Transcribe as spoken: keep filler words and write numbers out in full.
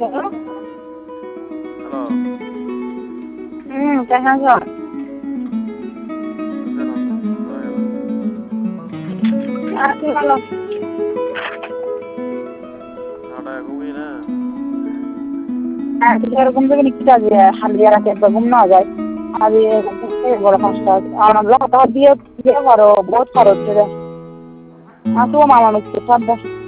Hello. হুম, কেমন আছো? আছি ভালো। ঘুমিয়ে না এরকম থেকে নিতে যাবে হালিয়া রাতে ঘুম না যায় আর বড় পাঁচটা আর আমরা দিয়ে দিয়ে করো বহুত খরচ রে। আসো মামা মিষ্টি সব